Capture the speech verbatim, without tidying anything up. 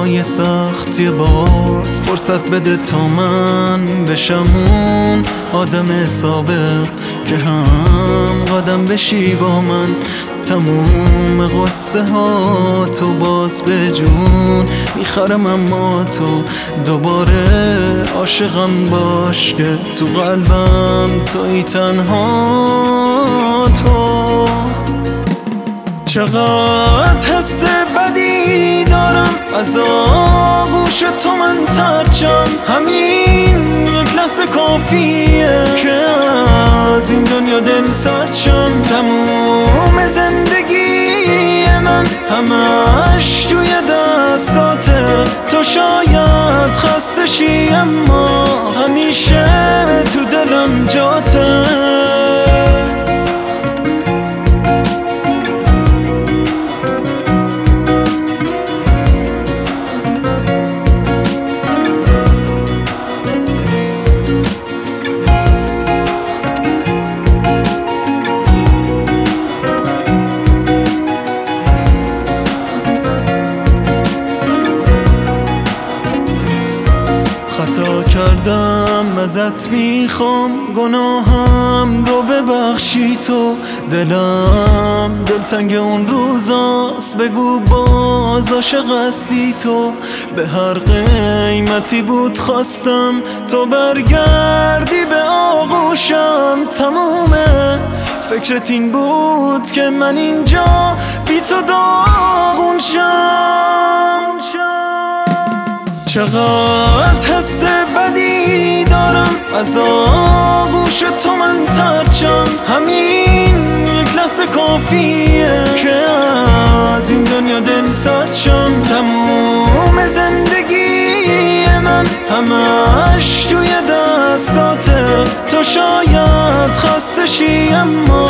های سختی بار فرصت بده تا من بشم اون آدم سابق که هم قدم بشی با من. تموم قصه ها تو باز به جون میخرم، اما تو دوباره عاشقم باش که تو قلبم توی تنها تو. چقدر حس بدی دارم از آغوش تو من ترچم، همین یک لحظه کافیه که از این دنیا دل سرچم. تموم زندگی من همش توی دستاته، تو شاید خسته شی اما همیشه تو دلم جاته. خطا کردم ازت میخوام، گناهم رو ببخشی تو. دلم دلتنگ اون روزاست، بگو باز عاشق هستی تو. به هر قیمتی بود خواستم تو برگردی به آغوشم. تمومه فکرت این بود که من اینجا بی تو داغون شم. چقدر حس بدی دارم از آغوش تو من ترچم، همین یک لحظه کافیه که از این دنیا دل سرچم. تموم زندگی من همش توی دستاته، تو شاید خسته شی اما